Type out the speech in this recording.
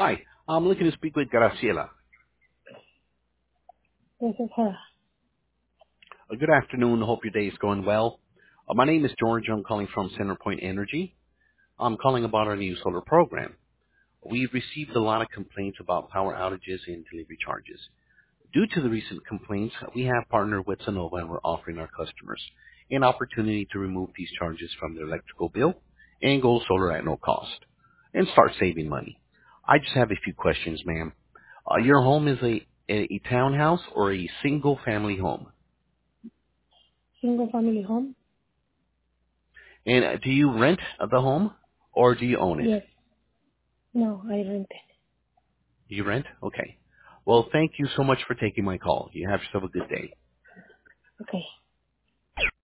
Hi, I'm looking to speak with Graciela. This is her. Good afternoon. Hope your day is going well. My name is George. I'm calling from CenterPoint Energy. I'm calling about our new solar program. We've received a lot of complaints about power outages and delivery charges. Due to the recent complaints, we have partnered with Sonova and we're offering our customers an opportunity to remove these charges from their electrical bill and go solar at no cost and start saving money. I just have a few questions, ma'am. Your home is a townhouse or a single family home? Single family home? And do you rent the home or do you own it? Yes. No, I rent it. You rent? Okay. Well, thank you so much for taking my call. You have yourself a good day. Okay.